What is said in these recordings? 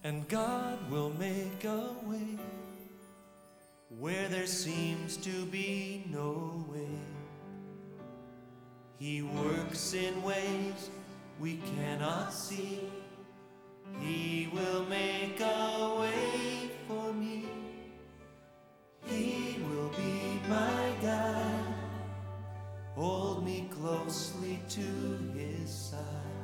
And God will make a way where there seems to be no way. He works in ways we cannot see. He will make a way for me. He will be my guide. Hold me closely to his side.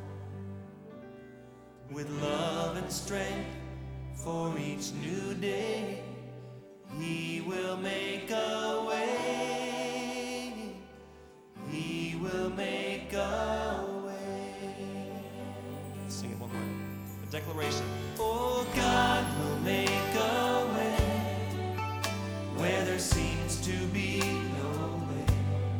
With love and strength for each new day, he will make a way. He will make a way. Let's sing it one more. A declaration. Oh, God will make a way where there seems to be no way.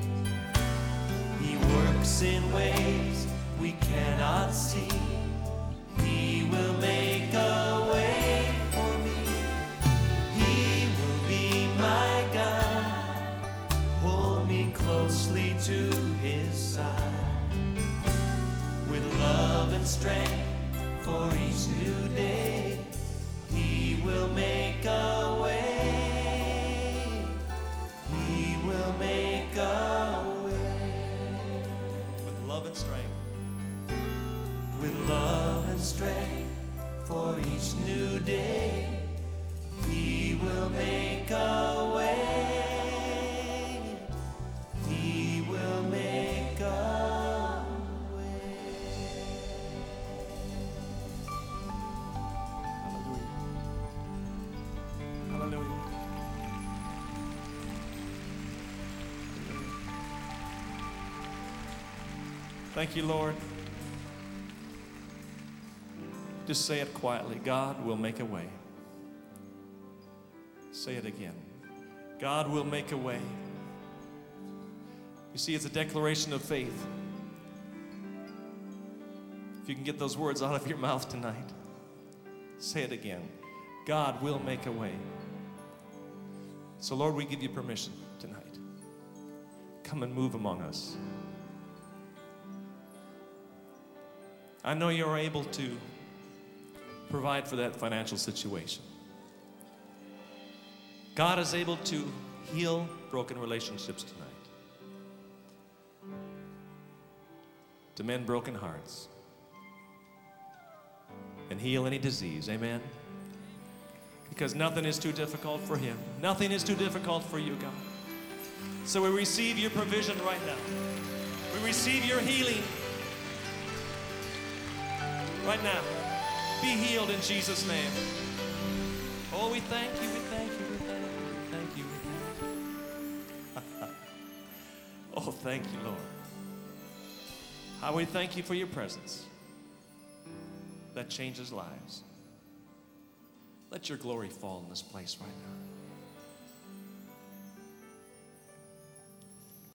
He works in ways we cannot see. He will make a way for me. He will be my guide. Hold me closely to his side. With love and strength for each new day, he will make a way. He will make a way. With love and strength. With love and strength for each new day, he will make a way. He will make a way. Hallelujah. Hallelujah. Thank you, Lord. Just say it quietly. God will make a way. Say it again. God will make a way. You see, it's a declaration of faith. If you can get those words out of your mouth tonight, say it again. God will make a way. So, Lord, we give you permission tonight. Come and move among us. I know you're able to provide for that financial situation. God is able to heal broken relationships tonight, to mend broken hearts, and heal any disease. Amen? Because nothing is too difficult for him. Nothing is too difficult for you, God. So we receive your provision right now. We receive your healing right now. Be healed in Jesus' name. Oh, we thank you, we thank you, we thank you, we thank you, we thank you. Oh, thank you, Lord. How we thank you for your presence that changes lives. Let your glory fall in this place right now.